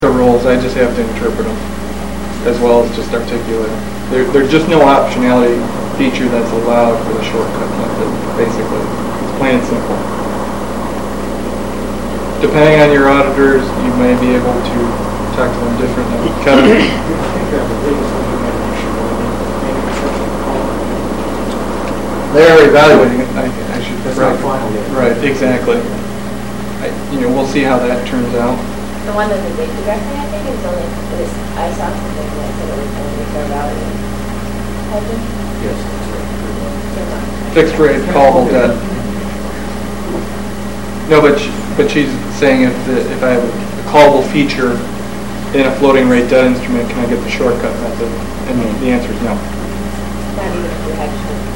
the rules, I just have to interpret them as well as just articulate them. There's just no optionality feature that's allowed for the shortcut method, basically. It's plain and simple. Depending on your auditors, you may be able to talk to them differently. Kevin? They're evaluating it. I should. That's not final yet. Right, exactly. We'll see how that turns out. The one that the big directly, I think, is only this ISOP thing that said it was going to be fair value. Yes. Fixed rate callable debt. No, but she's saying if I have a callable feature in a floating rate debt instrument, can I get the shortcut method? And the answer is no. Not even if you had